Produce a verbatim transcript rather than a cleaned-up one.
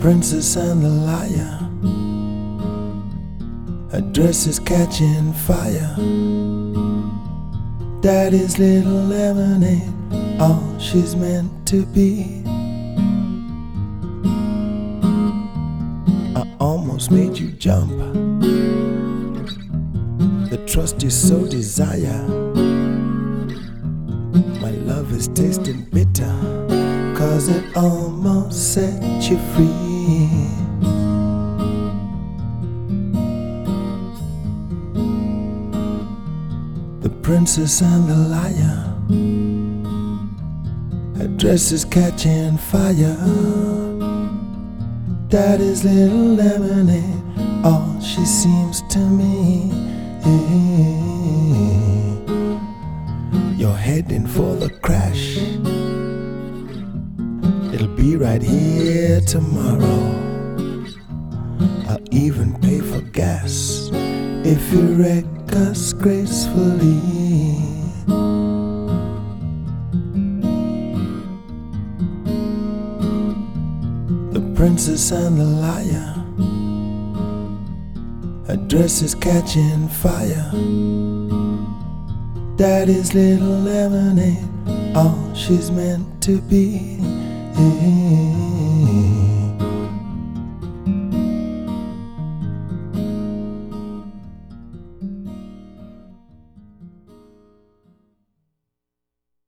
Princess and the liar. Her dress is catching fire. Daddy's little lemonade, all she's meant to be. I almost made you jump. The trust you so desire. My love is tasting bitter, 'cause it almost set you free. The princess and the liar. Her dress is catching fire. Daddy's little lemonade, all she seems to me. You're heading for the crash. It'll be right here tomorrow. I'll even pay for gas if you wreck us gracefully. The princess and the liar. Her dress is catching fire. Daddy's little lemonade, all she's meant to be.